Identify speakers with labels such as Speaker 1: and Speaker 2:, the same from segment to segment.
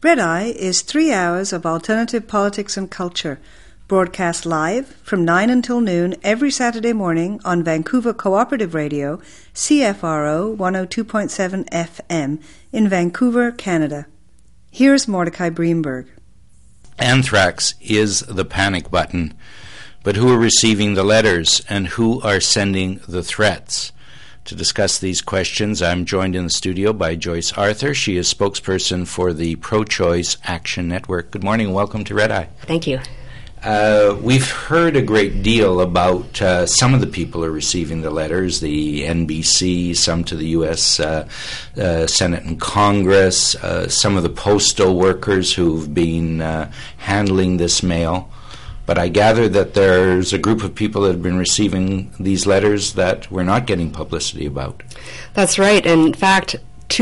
Speaker 1: Red Eye is 3 hours of alternative politics and culture, broadcast live from 9 until noon every Saturday morning on Vancouver Cooperative Radio, CFRO 102.7 FM in Vancouver, Canada. Here's Mordecai Breenberg.
Speaker 2: Anthrax is the panic button, but who are receiving the letters and who are sending the threats? To discuss these questions, I'm joined in the studio by Joyce Arthur. She is spokesperson for the Pro-Choice Action Network. Good morning. Welcome to Red Eye.
Speaker 3: Thank you.
Speaker 2: We've heard a great deal about some of the people who are receiving the letters, the NBC, some to the U.S. Senate and Congress, some of the postal workers who've been handling this mail. But I gather that there's a group of people that have been receiving these letters that we're not getting publicity about.
Speaker 3: That's right. In fact,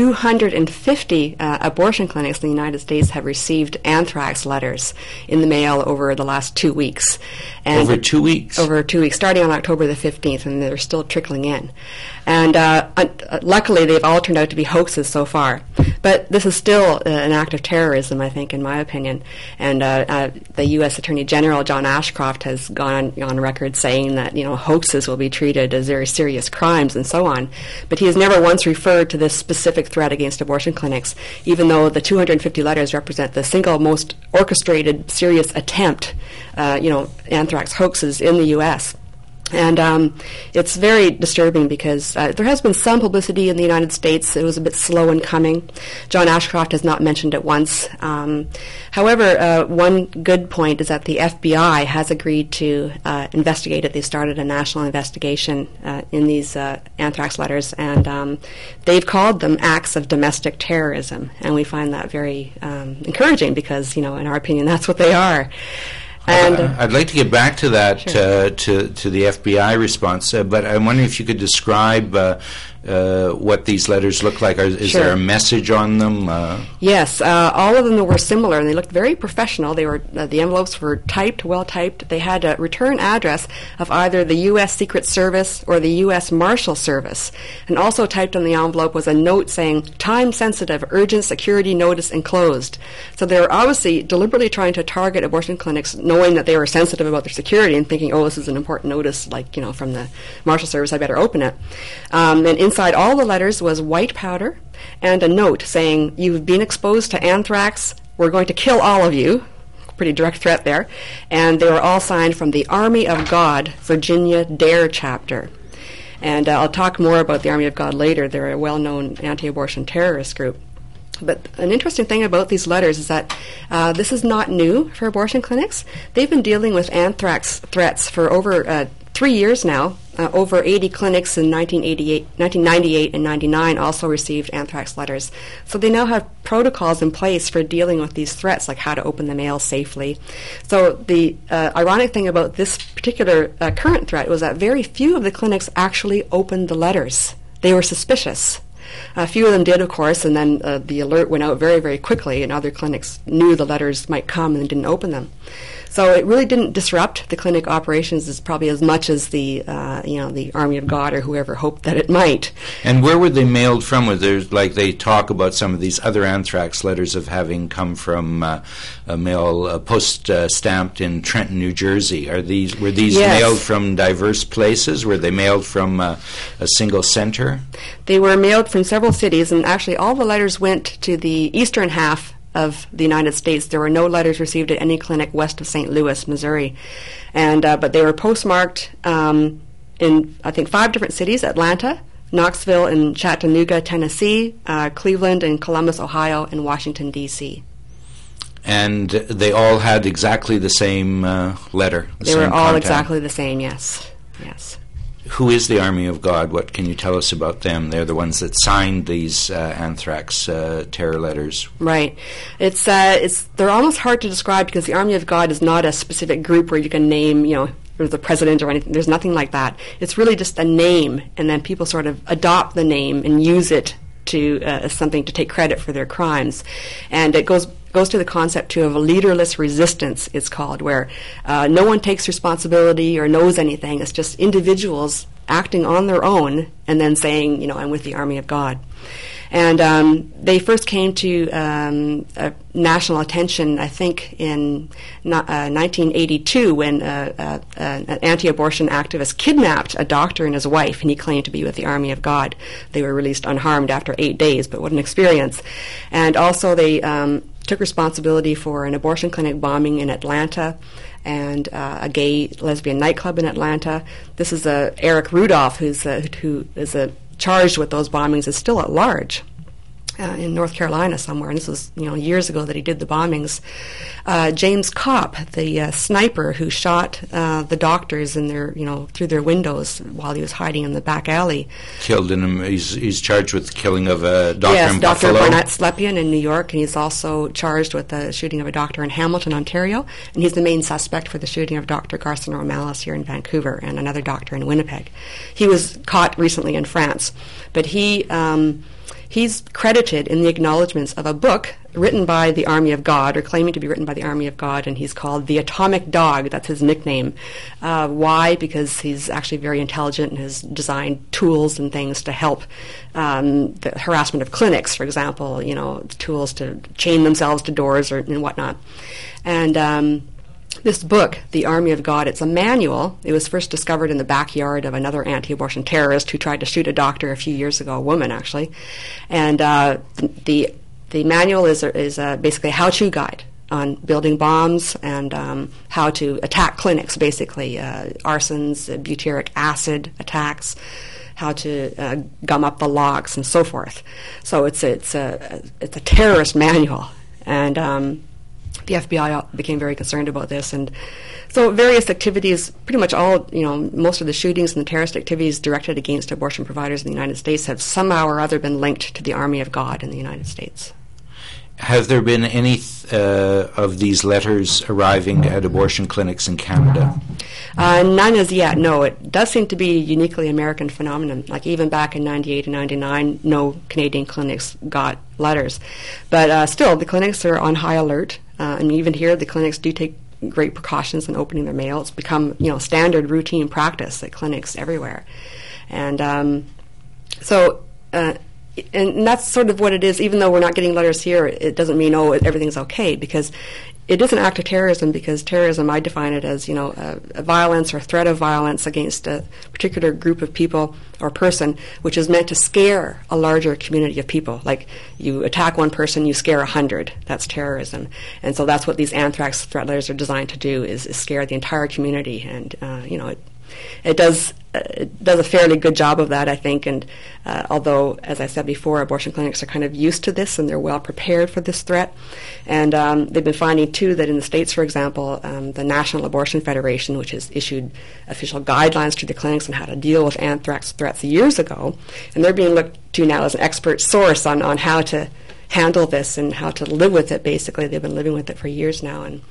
Speaker 3: 250 abortion clinics in the United States have received anthrax letters in the mail over the last 2 weeks.
Speaker 2: And over 2 weeks?
Speaker 3: Over 2 weeks, starting on October the 15th, and they're still trickling in. And luckily, they've all turned out to be hoaxes so far. But this is still an act of terrorism, I think, in my opinion. And the U.S. Attorney General, John Ashcroft, has gone on record saying that, hoaxes will be treated as very serious crimes and so on. But he has never once referred to this specific threat against abortion clinics, even though the 250 letters represent the single most orchestrated, serious attempt, anthrax hoaxes in the U.S. And it's very disturbing because there has been some publicity in the United States. It was a bit slow in coming. John Ashcroft has not mentioned it once. However, one good point is that the FBI has agreed to investigate it. They started a national investigation in these anthrax letters, and they've called them acts of domestic terrorism. And we find that very encouraging because, in our opinion, that's what they are. And
Speaker 2: I'd like to get back to that,
Speaker 3: sure.
Speaker 2: to the FBI response, but I'm wondering if you could describe what these letters look like. Is
Speaker 3: Sure.
Speaker 2: there a message on them?
Speaker 3: Yes, all of them were similar, and they looked very professional. They were the envelopes were typed, well typed. They had a return address of either the U.S. Secret Service or the U.S. Marshal Service, and also typed on the envelope was a note saying "time-sensitive, urgent security notice enclosed." So they were obviously deliberately trying to target abortion clinics, knowing that they were sensitive about their security and thinking, "Oh, this is an important notice, from the Marshal Service. I better open it." And inside all the letters was white powder and a note saying, "You've been exposed to anthrax. We're going to kill all of you." Pretty direct threat there. And they were all signed from the Army of God, Virginia DARE chapter. And I'll talk more about the Army of God later. They're a well-known anti-abortion terrorist group. But an interesting thing about these letters is that this is not new for abortion clinics. They've been dealing with anthrax threats for over 3 years now. Over 80 clinics in 1998 and 99 also received anthrax letters. So they now have protocols in place for dealing with these threats, like how to open the mail safely. So the ironic thing about this particular current threat was that very few of the clinics actually opened the letters. They were suspicious. A few of them did, of course, and then the alert went out very, very quickly, and other clinics knew the letters might come and didn't open them. So it really didn't disrupt the clinic operations as much as the Army of God or whoever hoped that it might.
Speaker 2: And where were they mailed from? They talk about some of these other anthrax letters of having come from a mail post stamped in Trenton, New Jersey. Were these
Speaker 3: Yes.
Speaker 2: mailed from diverse places? Were they mailed from a single center?
Speaker 3: They were mailed from several cities, and actually all the letters went to the eastern half of the United States. There were no letters received at any clinic west of St. Louis, Missouri. And but they were postmarked in, I think, 5 different cities: Atlanta, Knoxville, and Chattanooga, Tennessee, Cleveland, and Columbus, Ohio, and Washington, D.C.
Speaker 2: And they all had exactly the same letter?
Speaker 3: They were all exactly the same, yes. Yes.
Speaker 2: Who is the Army of God? What can you tell us about them? They're the ones that signed these anthrax terror letters.
Speaker 3: Right. They're almost hard to describe because the Army of God is not a specific group where you can name, or the president or anything. There's nothing like that. It's really just a name, and then people sort of adopt the name and use it as something to take credit for their crimes. And it goes to the concept too of a leaderless resistance, it's called, where no one takes responsibility or knows anything. It's just individuals acting on their own and then saying, I'm with the Army of God. And they first came to national attention, I think, in 1982 when an anti-abortion activist kidnapped a doctor and his wife, and he claimed to be with the Army of God. They were released unharmed after 8 days, but what an experience. And also they took responsibility for an abortion clinic bombing in Atlanta and a gay lesbian nightclub in Atlanta. This is Eric Rudolph, who is charged with those bombings, is still at large in North Carolina somewhere, and this was years ago that he did the bombings. James Kopp, the sniper who shot the doctors in their through their windows while he was hiding in the back alley,
Speaker 2: killed him. He's charged with the killing of a doctor
Speaker 3: in
Speaker 2: Buffalo.
Speaker 3: Dr. Burnett Slepian in New York, and he's also charged with the shooting of a doctor in Hamilton, Ontario, and he's the main suspect for the shooting of Dr. Garson Romalis here in Vancouver and another doctor in Winnipeg. He was caught recently in France, but he's credited in the acknowledgments of a book written by the Army of God, or claiming to be written by the Army of God, and he's called The Atomic Dog. That's his nickname. Why? Because he's actually very intelligent and has designed tools and things to help the harassment of clinics, for example, tools to chain themselves to doors and whatnot. And this book, The Army of God, it's a manual. It was first discovered in the backyard of another anti-abortion terrorist who tried to shoot a doctor a few years ago, a woman actually. And the manual is basically a how-to guide on building bombs and how to attack clinics, basically arsons, butyric acid attacks, how to gum up the locks and so forth. So it's a terrorist manual, and the FBI became very concerned about this, and so various activities, pretty much all, most of the shootings and the terrorist activities directed against abortion providers in the United States have somehow or other been linked to the Army of God in the United States.
Speaker 2: Have there been any of these letters arriving at abortion clinics in Canada?
Speaker 3: None as yet, no. It does seem to be a uniquely American phenomenon. Like even back in 98 and 99, no Canadian clinics got letters. But still, the clinics are on high alert. And even here, the clinics do take great precautions in opening their mail. It's become, standard routine practice at clinics everywhere. And and that's sort of what it is. Even though we're not getting letters here, it doesn't mean, everything's okay, because it is an act of terrorism, because terrorism, I define it as, a violence or threat of violence against a particular group of people or person, which is meant to scare a larger community of people. Like, you attack one person, you scare 100. That's terrorism. And so that's what these anthrax threat letters are designed to do, is scare the entire community. And, it does a fairly good job of that, I think, and although, as I said before, abortion clinics are kind of used to this and they're well prepared for this threat. And they've been finding, too, that in the States, for example, the National Abortion Federation, which has issued official guidelines to the clinics on how to deal with anthrax threats years ago, and they're being looked to now as an expert source on how to handle this and how to live with it, basically. They've been living with it for years now. And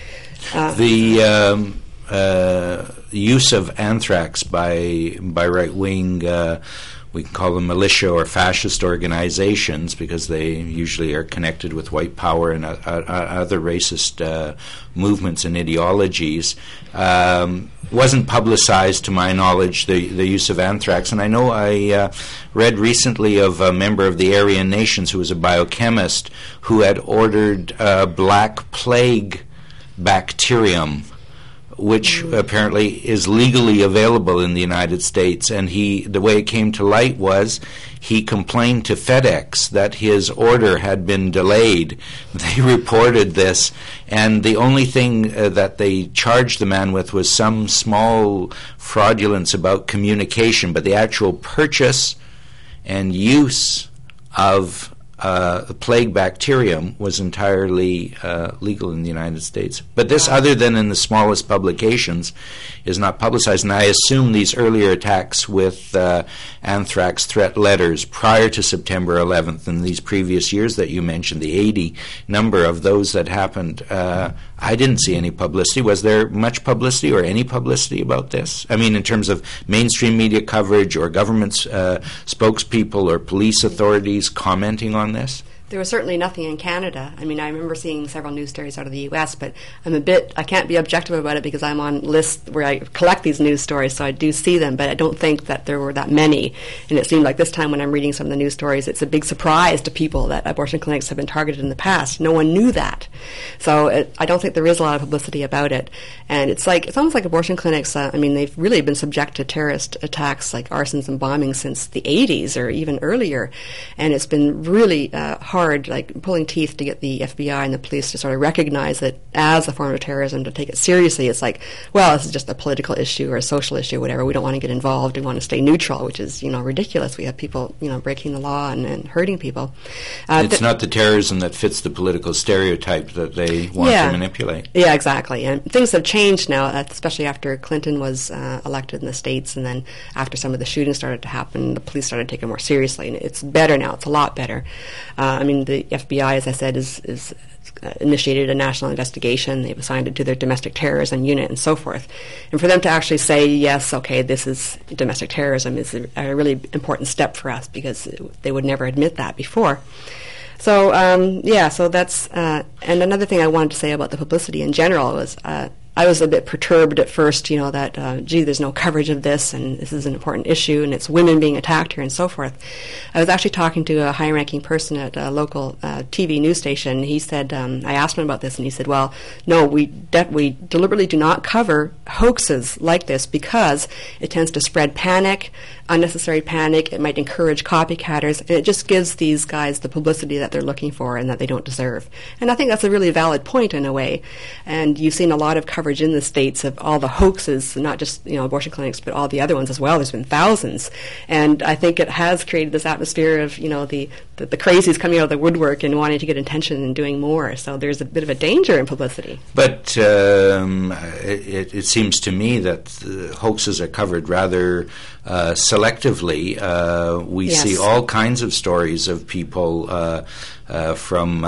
Speaker 2: the use of anthrax by right-wing, we can call them militia or fascist organizations, because they usually are connected with white power and other racist movements and ideologies, wasn't publicized, to my knowledge, the use of anthrax. And I know I read recently of a member of the Aryan Nations who was a biochemist who had ordered Black Plague bacterium, which apparently is legally available in the United States. And the way it came to light was he complained to FedEx that his order had been delayed. They reported this, and the only thing that they charged the man with was some small fraudulence about communication, but the actual purchase and use of the plague bacterium was entirely legal in the United States. But this, other than in the smallest publications, is not publicized. And I assume these earlier attacks with anthrax threat letters prior to September 11th and these previous years that you mentioned, the 80 number of those that happened, I didn't see any publicity. Was there much publicity or any publicity about this? I mean, in terms of mainstream media coverage or government spokespeople or police authorities commenting on this?
Speaker 3: There was certainly nothing in Canada. I mean, I remember seeing several news stories out of the U.S., but I can't be objective about it because I'm on lists where I collect these news stories, so I do see them, but I don't think that there were that many. And it seemed like this time when I'm reading some of the news stories, it's a big surprise to people that abortion clinics have been targeted in the past. No one knew that. So I don't think there is a lot of publicity about it. And it's almost like abortion clinics, they've really been subject to terrorist attacks like arsons and bombings since the 80s or even earlier. And it's been really hard, like pulling teeth, to get the FBI and the police to sort of recognize it as a form of terrorism, to take it seriously. It's like, well, this is just a political issue or a social issue or whatever. We don't want to get involved. We want to stay neutral, which is, ridiculous. We have people, breaking the law and hurting people.
Speaker 2: It's not the terrorism that fits the political stereotype that they want to manipulate.
Speaker 3: Yeah, exactly. And things have changed now, especially after Clinton was elected in the States, and then after some of the shootings started to happen, the police started taking it more seriously, and it's better now. It's a lot better. The FBI, as I said, is initiated a national investigation. They've assigned it to their domestic terrorism unit and so forth. And for them to actually say, yes, okay, this is domestic terrorism is a really important step for us, because they would never admit that before. So, so that's... and another thing I wanted to say about the publicity in general was... I was a bit perturbed at first, that, there's no coverage of this, and this is an important issue, and it's women being attacked here, and so forth. I was actually talking to a high-ranking person at a local TV news station. He said, I asked him about this, and he said, well, no, we deliberately do not cover hoaxes like this because it tends to spread panic, unnecessary panic. It might encourage copycatters, and it just gives these guys the publicity that they're looking for and that they don't deserve. And I think that's a really valid point in a way. And you've seen a lot of coverage in the States of all the hoaxes, not just abortion clinics, but all the other ones as well. There's been thousands, and I think it has created this atmosphere of the crazies coming out of the woodwork and wanting to get attention and doing more. So there's a bit of a danger in publicity.
Speaker 2: But it seems to me that hoaxes are covered rather selectively. We see all kinds of stories of people from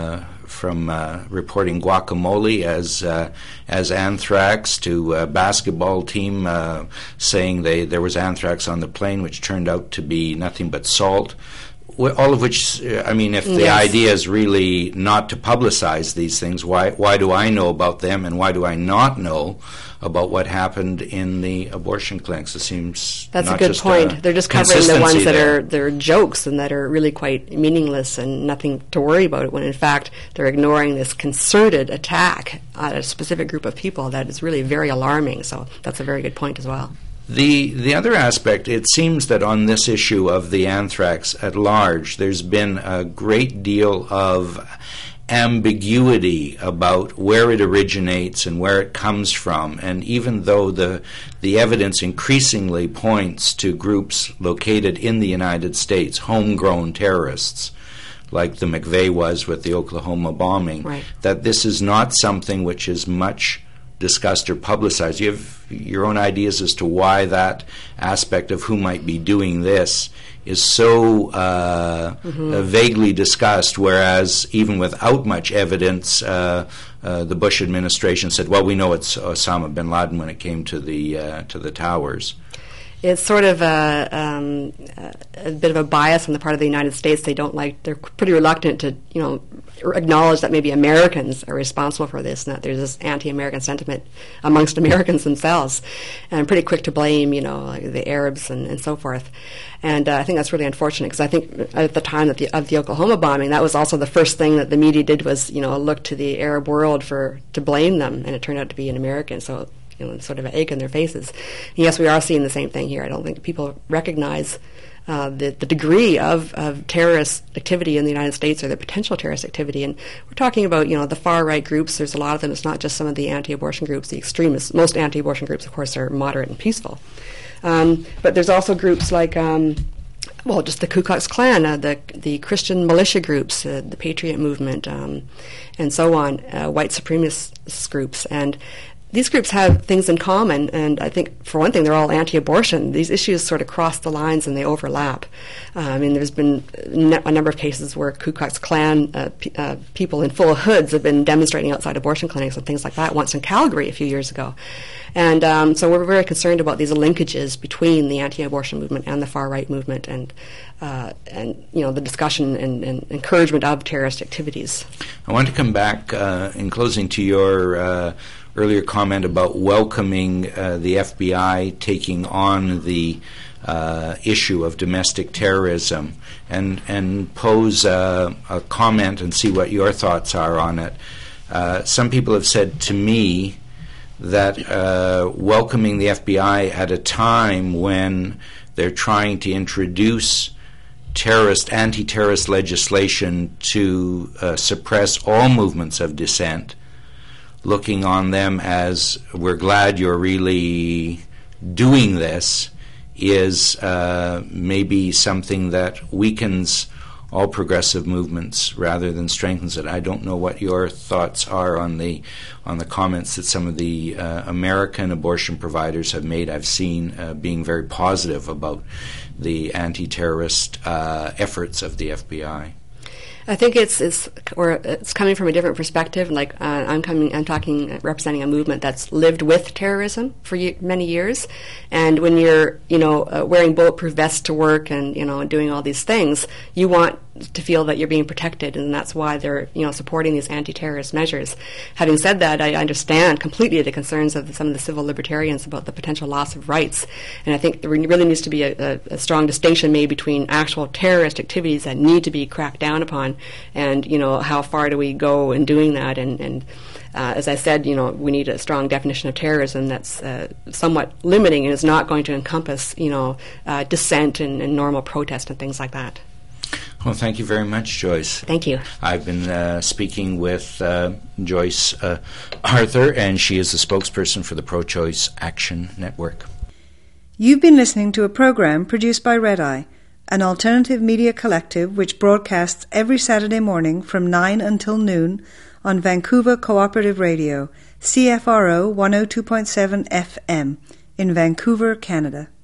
Speaker 2: reporting guacamole as anthrax to a basketball team saying there was anthrax on the plane, which turned out to be nothing but salt. All of which, if the idea is really not to publicize these things, why do I know about them, and why do I not know about what happened in the abortion clinics? It seems
Speaker 3: that's a good point. They're just covering the ones that are jokes and that are really quite meaningless and nothing to worry about, when in fact they're ignoring this concerted attack on a specific group of people that is really very alarming. So that's a very good point as well.
Speaker 2: The other aspect, it seems that on this issue of the anthrax at large, there's been a great deal of ambiguity about where it originates and where it comes from. And even though the evidence increasingly points to groups located in the United States, homegrown terrorists, like the McVeigh was with the Oklahoma bombing,
Speaker 3: right,
Speaker 2: that this is not something which is much discussed or publicized. You have your own ideas as to why that aspect of who might be doing this is so vaguely discussed, whereas even without much evidence, the Bush administration said, well, we know it's Osama bin Laden when it came to the towers.
Speaker 3: It's sort of a bit of a bias on the part of the United States. They're pretty reluctant to, acknowledge that maybe Americans are responsible for this, and that there's this anti-American sentiment amongst Americans themselves. And pretty quick to blame, like the Arabs and so forth. And I think that's really unfortunate, because I think at the time of the Oklahoma bombing, that was also the first thing that the media did was, look to the Arab world to blame them, and it turned out to be an American. So sort of an egg in their faces. And yes, we are seeing the same thing here. I don't think people recognize the degree of terrorist activity in the United States, or the potential terrorist activity. And we're talking about, the far-right groups. There's a lot of them. It's not just some of the anti-abortion groups, the extremists. Most anti-abortion groups, of course, are moderate and peaceful. But there's also groups like... just the Ku Klux Klan, the Christian militia groups, the Patriot Movement, and so on, white supremacist groups. And these groups have things in common, and I think, for one thing, they're all anti-abortion. These issues sort of cross the lines and they overlap. I mean, there's been a number of cases where Ku Klux Klan people in full hoods have been demonstrating outside abortion clinics and things like that, once in Calgary a few years ago. And so we're very concerned about these linkages between the anti-abortion movement and the far-right movement, and the discussion and encouragement of terrorist activities.
Speaker 2: I want to come back in closing to your earlier comment about welcoming the FBI taking on the issue of domestic terrorism, and pose a comment and see what your thoughts are on it. Some people have said to me that welcoming the FBI at a time when they're trying to introduce anti-terrorist legislation to suppress all movements of dissent, looking on them as, we're glad you're really doing this, is maybe something that weakens all progressive movements rather than strengthens it. I don't know what your thoughts are on the comments that some of the American abortion providers have made. I've seen being very positive about the anti-terrorist efforts of the FBI.
Speaker 3: I think it's coming from a different perspective. Like I'm representing a movement that's lived with terrorism for many years, and when you're wearing bulletproof vests to work and doing all these things, you want to feel that you're being protected, and that's why they're supporting these anti-terrorist measures. Having said that, I understand completely the concerns of some of the civil libertarians about the potential loss of rights, and I think there really needs to be a strong distinction made between actual terrorist activities that need to be cracked down upon, and how far do we go in doing that, and as I said, we need a strong definition of terrorism that's somewhat limiting and is not going to encompass dissent and normal protest and things like that.
Speaker 2: Well, thank you very much, Joyce.
Speaker 3: Thank you.
Speaker 2: I've been speaking with Joyce Arthur, and she is the spokesperson for the Pro-Choice Action Network.
Speaker 1: You've been listening to a program produced by Red Eye, an alternative media collective which broadcasts every Saturday morning from 9 until noon on Vancouver Cooperative Radio, CFRO 102.7 FM in Vancouver, Canada.